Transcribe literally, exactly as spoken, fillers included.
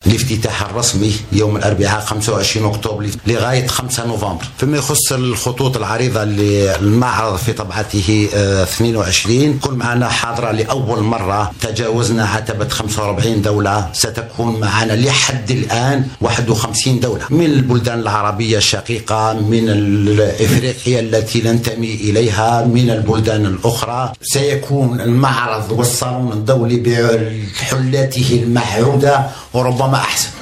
الافتتاح الرسمي يوم الأربعاء خمسة وعشرين أكتوبر لغاية خمسة نوفمبر. فيما يخص الخطوط العريضة للمعرض في طبعته اثنين وعشرين، كل معنا حاضرة لأول مرة، تجاوزنا عتبة خمسة وأربعين دولة، ستكون معنا لحد الآن واحد وخمسين دولة من البلدان العربية الشقيقة، من إفريقيا التي ننتمي إليها، من البلدان الأخرى. سيكون المعرض والصالون الدولي بحلته المعهودة وربما أحسن.